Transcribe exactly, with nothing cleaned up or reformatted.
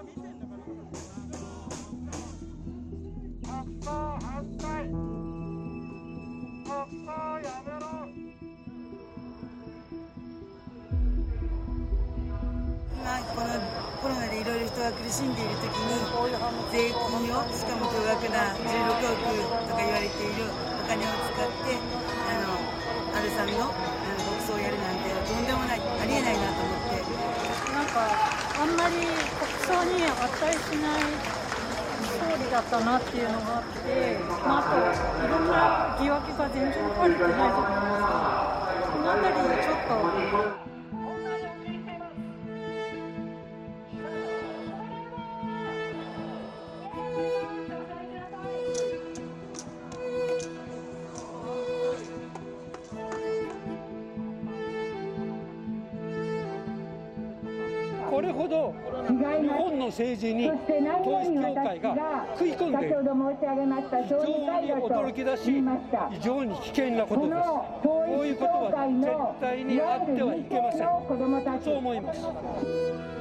今このコロナでいろいろ人が苦しんでいるときに税金を、しかも巨額なじゅうろくおくとか言われているお金を使ってあの安倍さんのあの国葬をやるなんてとんでもない、ありえないなと思って、 なんかあんまり国葬に値しない総理だったなっていうのがあって、まあ、あといろんな疑惑が全然晴れてないと思いますけど、この辺りちょっと。 これほど日本の政治に統一教会が食い込んでいる、非常に驚きだし、非常に危険なことです。こういうことは絶対にあってはいけません。そう思います。